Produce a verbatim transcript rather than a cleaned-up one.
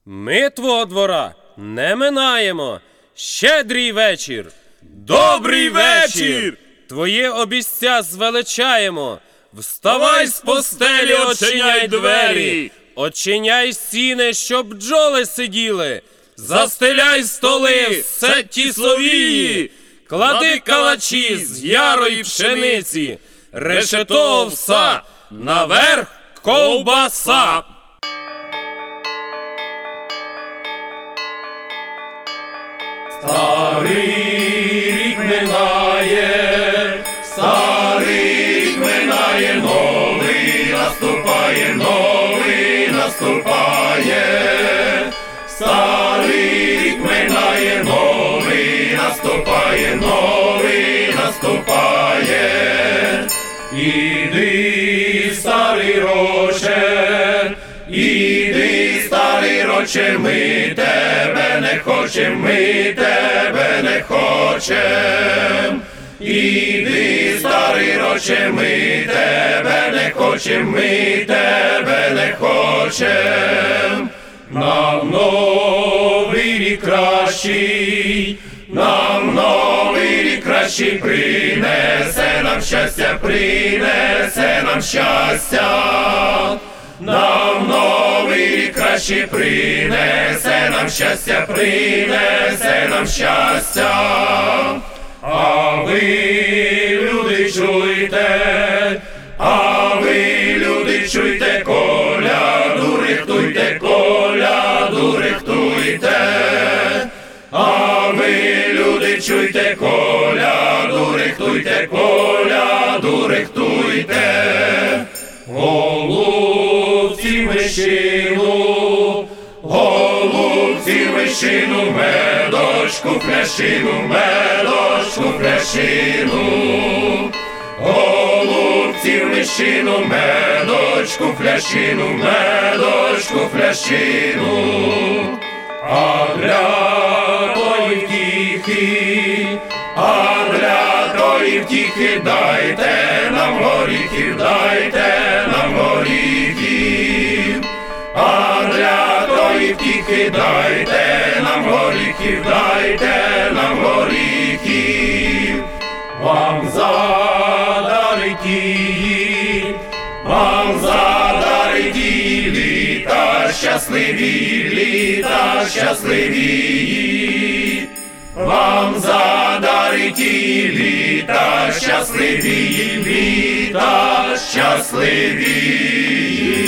Ми твого двора не минаємо. Щедрий вечір! Добрий вечір! Твоє обіця звеличаємо. Вставай з постелі, очиняй двері! Очиняй сіни, щоб бджоли сиділи. Застеляй столи, сетті совії! Клади калачі з ярої пшениці. Решето овса, наверх ковбаса. Старий рік минає, старий рік минає, новий наступає, новий наступає. Старий рік минає, новий наступає, новий наступає. Іди, старий роче, іди, старий роче, ми тебе не хочем, ми тебе не хочем. Іди, старий роче, ми тебе не хочем, ми тебе не хочем. Нам новий рік кращий, нам новий рік кращий, принесе нам щастя, принесе нам щастя. Нам новий рік кращий, принесе нам щастя, принесе нам щастя. А ви, люди, чуйте, а ви, люди, чуйте, коляду рихтуйте, коляду рихтуйте. А ви, люди, чуйте, коляду рихтуйте, коляду рихтуйте. Голубці вишину, голубці вишину, медочку фляшину, медочку фляшину. Голубці вишину, медочку фляшину, медочку фляшину. А для тої втіхи, а для тої втіхи дайте нам горіхів, дайте нам горіхів. А для тої втіхи дайте нам горіхів, дайте нам горіхів. Вам задарить її, вам задарить її літа щасливі, літа щасливі. Вам задарить її літа щасливі, літа щасливі.